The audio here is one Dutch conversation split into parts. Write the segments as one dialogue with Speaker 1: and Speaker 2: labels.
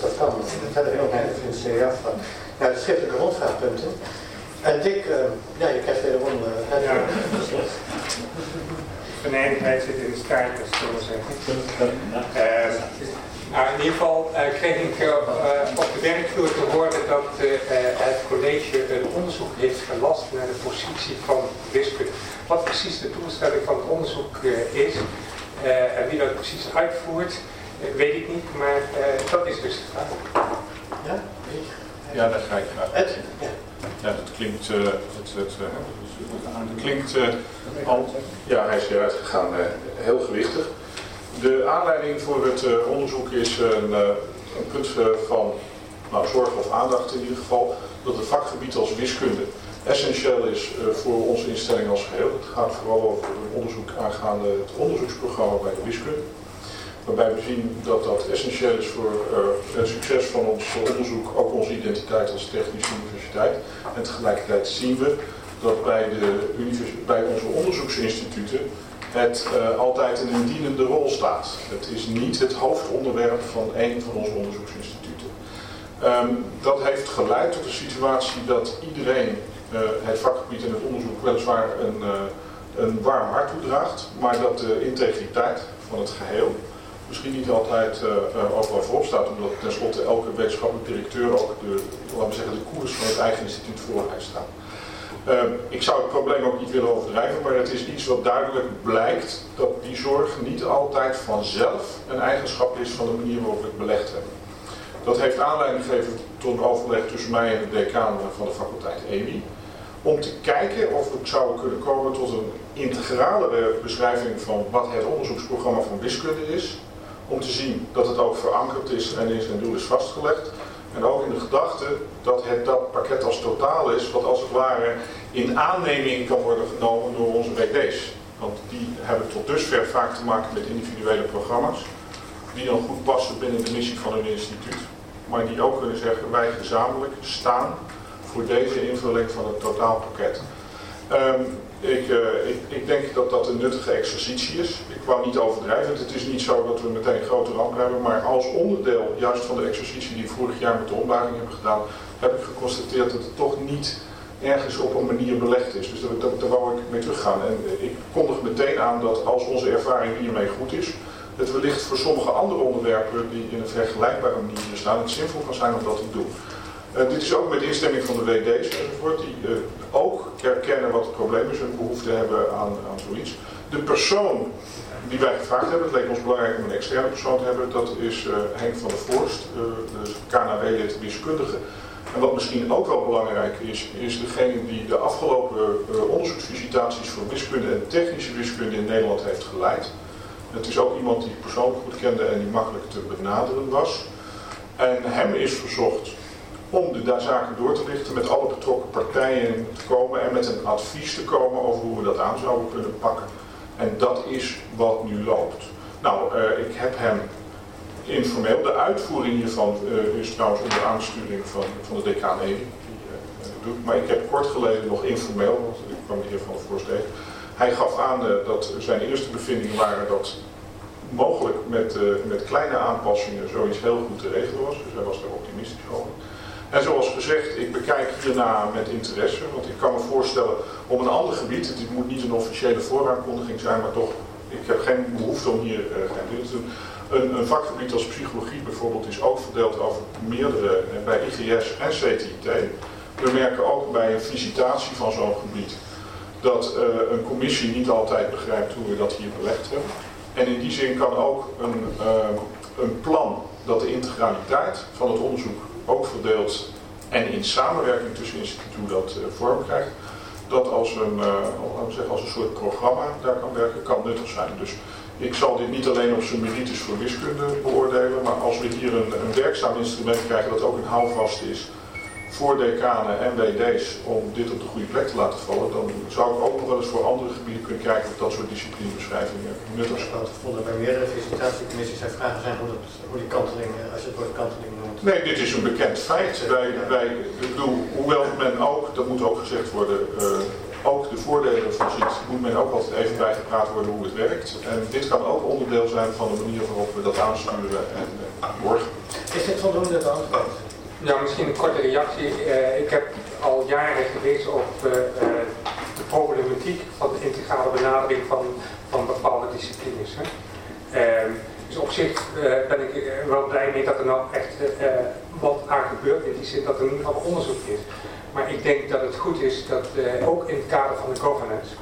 Speaker 1: dat kan. Verder heel weinig financiering afval. Nou, de schriftelijke rondvraagpunten. En Dick, je krijgt wederom het woord.
Speaker 2: Venijnigheid zit in de staart, zullen we zeggen. Nou, in ieder geval kreeg ik op de werkvloer te horen dat het college een onderzoek heeft gelast naar de positie van wiskunde. Wat precies de doelstelling van het onderzoek is en wie dat precies uitvoert, weet ik niet, maar dat is dus de vraag.
Speaker 1: Ja?
Speaker 3: Ja, daar ga ik graag. Ja, dat klinkt, al, ja, hij is eruit gegaan, heel gewichtig. De aanleiding voor het onderzoek is een punt van zorg of aandacht in ieder geval, dat het vakgebied als wiskunde essentieel is voor onze instelling als geheel. Het gaat vooral over een onderzoek aangaande het onderzoeksprogramma bij de wiskunde. Waarbij we zien dat dat essentieel is voor het succes van ons onderzoek, ook onze identiteit als technische universiteit. En tegelijkertijd zien we dat bij onze onderzoeksinstituten het altijd in een dienende rol staat. Het is niet het hoofdonderwerp van één van onze onderzoeksinstituten. Dat heeft geleid tot de situatie dat iedereen het vakgebied en het onderzoek weliswaar een warm hart toedraagt, maar dat de integriteit van het geheel misschien niet altijd overal voorop staat, omdat tenslotte elke wetenschappelijk directeur ook laten we zeggen, de koers van het eigen instituut voor hij staat. Ik zou het probleem ook niet willen overdrijven, maar het is iets wat duidelijk blijkt dat die zorg niet altijd vanzelf een eigenschap is van de manier waarop we het belegd hebben. Dat heeft aanleiding gegeven tot een overleg tussen mij en de decaan van de faculteit EWI. Om te kijken of we zouden kunnen komen tot een integralere beschrijving van wat het onderzoeksprogramma van wiskunde is. Om te zien dat het ook verankerd is en in zijn doel is vastgelegd. En ook in de gedachte dat het dat pakket als totaal is, wat als het ware in aanneming kan worden genomen door onze WD's. Want die hebben tot dusver vaak te maken met individuele programma's, die dan goed passen binnen de missie van hun instituut. Maar die ook kunnen zeggen, wij gezamenlijk staan voor deze invulling van het totaalpakket. Ik denk dat dat een nuttige exercitie is. Ik wou niet overdrijven. Het is niet zo dat we meteen een grote ramp hebben, maar als onderdeel juist van de exercitie die we vorig jaar met de ombuiging hebben gedaan, heb ik geconstateerd dat het toch niet ergens op een manier belegd is. Dus daar wou ik mee teruggaan. En ik kondig meteen aan dat als onze ervaring hiermee goed is, het wellicht voor sommige andere onderwerpen die in een vergelijkbare manier staan, het zinvol kan zijn om dat te doen. Dit is ook met instemming van de WD's enzovoort, die ook herkennen wat het probleem is en behoefte hebben aan zoiets. De persoon die wij gevraagd hebben, het leek ons belangrijk om een externe persoon te hebben, dat is Henk van der Voorst, de KNW-lid wiskundige. En wat misschien ook wel belangrijk is degene die de afgelopen onderzoeksvisitaties voor wiskunde en technische wiskunde in Nederland heeft geleid. Het is ook iemand die ik persoonlijk goed kende en die makkelijk te benaderen was. En hem is verzocht om de zaken door te lichten, met alle betrokken partijen te komen en met een advies te komen over hoe we dat aan zouden kunnen pakken. En dat is wat nu loopt. Nou, ik heb hem informeel, de uitvoering hiervan is trouwens onder aansturing van de decaan EWI, maar ik heb kort geleden nog informeel, want ik kwam de heer Van der Voorst tegen. Hij gaf aan dat zijn eerste bevindingen waren dat mogelijk met kleine aanpassingen zoiets heel goed te regelen was, dus hij was daar optimistisch over. En zoals gezegd, ik bekijk hierna met interesse, want ik kan me voorstellen om een ander gebied, het moet niet een officiële vooraankondiging zijn, maar toch, ik heb geen behoefte om hier geen dingen te doen. Een vakgebied als psychologie bijvoorbeeld is ook verdeeld over meerdere, bij IGS en CTIT. We merken ook bij een visitatie van zo'n gebied dat een commissie niet altijd begrijpt hoe we dat hier belegd hebben. En in die zin kan ook een plan dat de integraliteit van het onderzoek ook verdeeld en in samenwerking tussen instituten dat vorm krijgt, dat als een soort programma daar kan werken, kan nuttig zijn. Dus ik zal dit niet alleen op zijn merites voor wiskunde beoordelen, maar als we hier een werkzaam instrument krijgen dat ook een houvast is voor decanen en WD's om dit op de goede plek te laten vallen, dan zou ik ook nog wel eens voor andere gebieden kunnen kijken of dat soort disciplinebeschrijvingen nuttig zijn.
Speaker 1: Ik vond er bij meerdere visitatiecommissies zijn vragen zijn hoe die kanteling, als je het woord kanteling noemt.
Speaker 3: Nee, dit is een bekend feit. Ik bedoel, hoewel men ook, dat moet ook gezegd worden, ook de voordelen ervan ziet, moet men ook altijd even bijgepraat worden hoe het werkt. En dit kan ook onderdeel zijn van de manier waarop we dat aansturen en borgen.
Speaker 1: Is dit voldoende beantwoord?
Speaker 2: Ja, misschien een korte reactie. Ik heb al jaren gewezen op de problematiek van de integrale benadering van bepaalde disciplines. Hè. Dus op zich ben ik wel blij mee dat er nou echt wat aan gebeurt, in die zin dat er in ieder geval onderzoek is. Maar ik denk dat het goed is dat ook in het kader van de governance,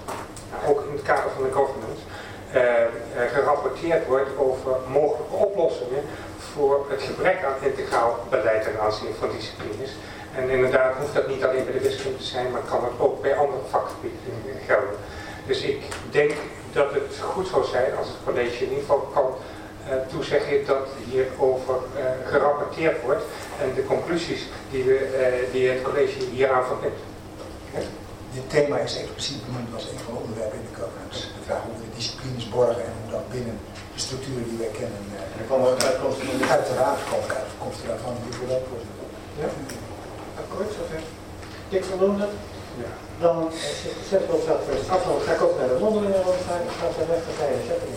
Speaker 2: gerapporteerd wordt over mogelijke oplossingen voor het gebrek aan integraal beleid ten aanzien van disciplines. En inderdaad hoeft dat niet alleen bij de wiskunde te zijn, maar kan het ook bij andere vakgebieden gelden. Dus ik denk dat het goed zou zijn als het college in ieder geval kan toezeggen dat hierover gerapporteerd wordt en de conclusies die het college hieraan verbindt.
Speaker 4: Dit thema is expliciet benoemd als een van de onderwerpen in de governance. De vraag hoe we de disciplines borgen en hoe dat binnen de structuren die wij kennen. Uiteraard komt er daarvan die vooruit.
Speaker 1: Ja, akkoord zover. Dik voldoende?
Speaker 2: Ja.
Speaker 1: Dan zetten we ons dat voor de afstand. Ga ik ook naar de mondelinge rondvraag. Gaat de rechterpartij zetten.